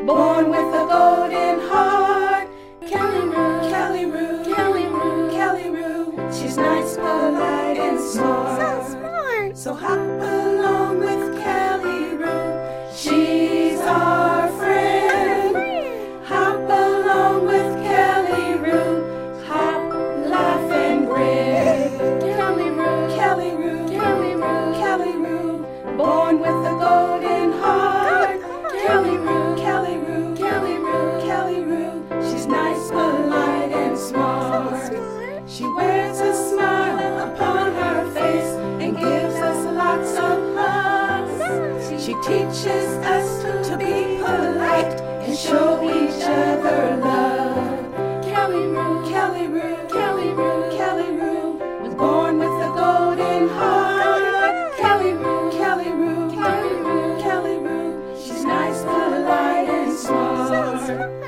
born with a golden heart. Kelly Roo, Kelly Roo, Kelly Roo, Kelly Roo. She's nice, polite, and smart. So smart. So hop along with Kelly Roo. She's our friend. Hop along with Kelly Roo. Hop, laugh, and grin. Kelly Roo, Kelly Roo, Kelly Roo, Kelly Roo. Born with a golden heart. Kelly Roo, Kelly Roo, Kelly Roo, Kelly Roo. She's nice, polite, and smart. She wears a smile upon her face and gives us lots of hugs. She teaches us to be polite and show each other love. Kelly Roo, Kelly Roo, Kelly Roo, Kelly Roo was born with a golden heart. Kelly Roo, Kelly Roo, Kelly Roo, Kelly Roo. She's nice, polite, and smart.